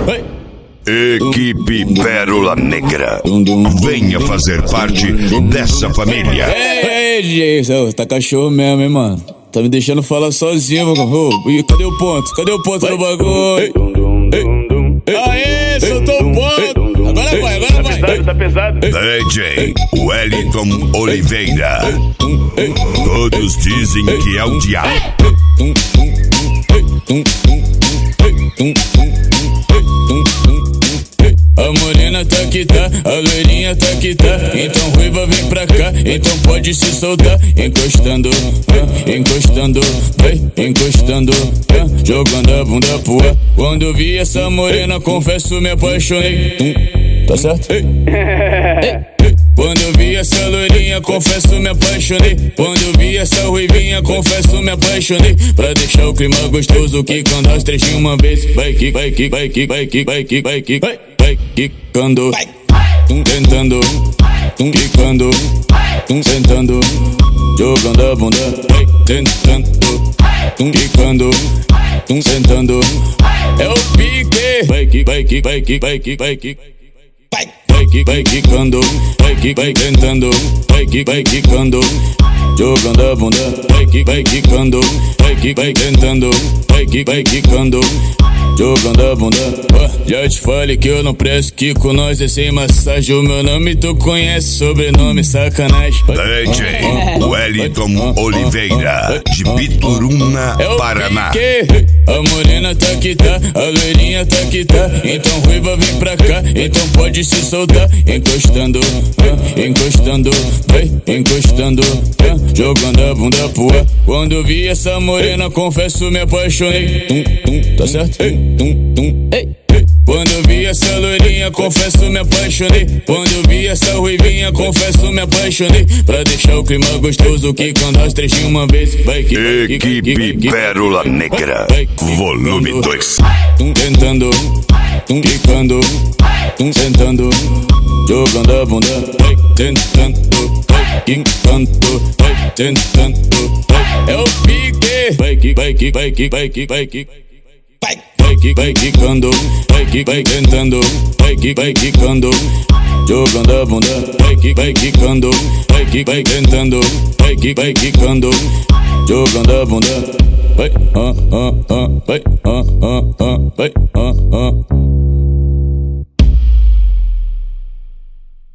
Equipe Pérola Negra, venha fazer parte dessa família. Ei, DJ, tá cachorro mesmo, hein, mano? Tá me deixando falar sozinho, mano. Cadê o ponto? Cadê o ponto do bagulho? Aê, soltou o ponto. Agora vai. Tá pesado. DJ Wellington Oliveira. Todos dizem que é o diabo. A morena tá que tá, a loirinha tá que tá. Então ruiva vem pra cá, então pode se soltar. Encostando, encostando, encostando, jogando a bunda pro ar. Quando eu vi essa morena, confesso, me apaixonei. Tá certo? Quando eu vi essa loirinha, confesso, me apaixonei. Quando eu vi essa ruivinha, confesso, me apaixonei. Pra deixar o clima gostoso, quicando as três de uma vez. Vai que, vai que, vai que, vai que, vai que, vai que, vai quicando, tentando, quicando, sentando, jogando a bunda, vai tentando, quicando, sentando. É o pique, vai que, vai que, vai que, vai que, vai que. Vai quicando, vai tentando, vai quicando, jogando a bunda, vai quicando, vai tentando, vai quicando, jogando a bunda. Já te falei que eu não presto, que com nós é sem massagem. O meu nome tu conhece, sobrenome sacanagem. DJ Wellington Oliveira, de Bituruna, Paraná. A morena tá que tá, a loirinha tá que tá. Então ruiva vem pra cá, então pode se soltar. Encostando, encostando, encostando, jogando a bunda pro ar. Quando eu vi essa morena, confesso, me apaixonei. Tá certo? Quando eu vi essa loirinha, confesso, me apaixonei. Quando eu vi essa ruivinha, confesso, me apaixonei. Pra deixar o clima gostoso, quicando as três de uma vez. Vai que, Equipe Pérola Negra, volume 2. Tentando, quicando, sentando, jogando a bunda, vai tentando, vai quicando, vai tentando. É o pique, vai que, vai que, vai que, vai que, vai que. Vai quicando, vai tentando, vai quicando, jogando a bunda, vai quicando, vai tentando, vai quicando, jogando a bunda. Vai, vai,